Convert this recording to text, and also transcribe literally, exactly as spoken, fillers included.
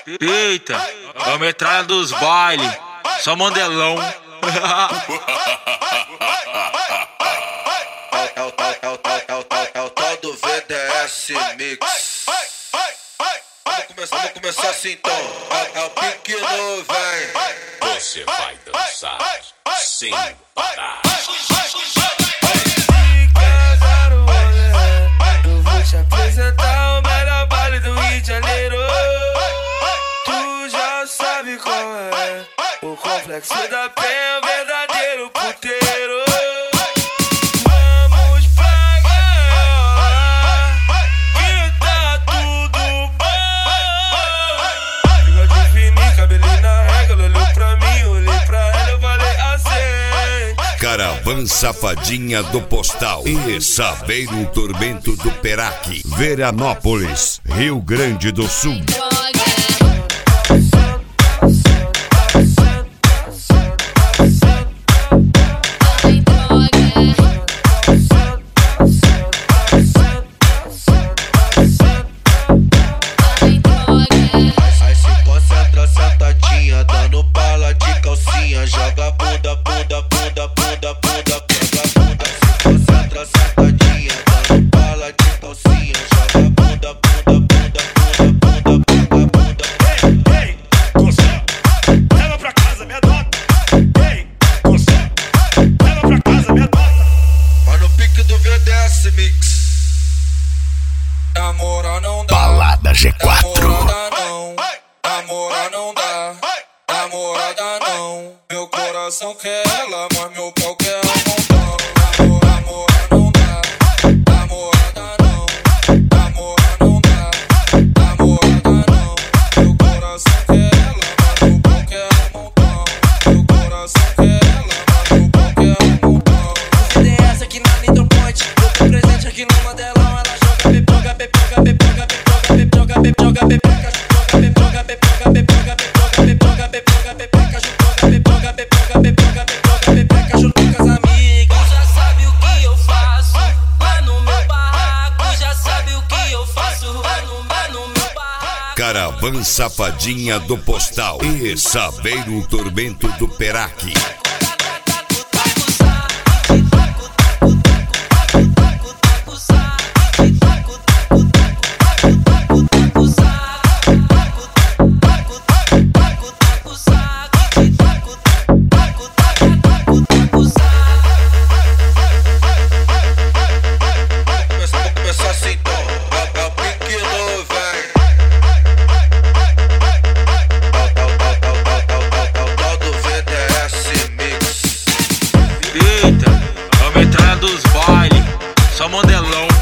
Eita, é a metralha dos bailes, só mandelão. É o tal do V D S Mix. Vamos começar, vamos começar assim então. É, é o pique no vem. Você vai dançar sem parar. Eu vou te apresentar o melhor baile do Rio de Janeiro. Tu já sabe qual é. O complexo da Penha, o verdadeiro puteiro. Vamos pra gaiola, que tá tudo bom. Bigode fininho, cabelinho na régua. Ela olhou pra mim, olhei pra ela, eu falei assim. Caravana Safadinha do Postal e Saveiro Tormento do Peraque, Veranópolis, Rio Grande do Sul. Aí se concentra sentadinha, dando bala de calcinha. Joga bunda, bunda, bunda, bunda, bunda, pega bunda. Se concentra sentadinha, dando bala de calcinha. Joga bunda, bunda, bunda, bunda, bunda, pega bunda. Ei, ei, você leva pra casa minha nota. Ei, você leva pra casa minha nota. Mas no pique do V D S Mix. Namorar não dá. Balada G quatro. Namorada não, namorar não dá. Namorada não, meu coração quer ela, mas meu pau quer um montão. Namorar não dá, namorada não, namorar não dá. Namorada não, meu coração quer ela, mas meu pau quer um montão. Meu coração quer ela, mas meu pau quer um montão. O V D S aqui na Nitro Point, eu tô presente aqui no Mandelão. Ela joga pepoca, pepoca, pepoca, pepoca, pepoca, pepoca, pepoca, pepoca, pepoca, pepoca, pepoca, pepoca, pepoca, pepoca, chupoca, pepoca, pepoca, pepoca, pepoca, pepoca, junto com as amigas. Tu já sabe o que eu faço lá no meu barraco. Já sabe o que eu faço lá no, lá no meu barraco. Caravana Safadinha do Postal e Saveiro Tormento do Peraque. Vamos começar assim então. É, é o pique no vem. É o tal do V D S Mix. Eita, é a metralha dos bailes, só mandelão.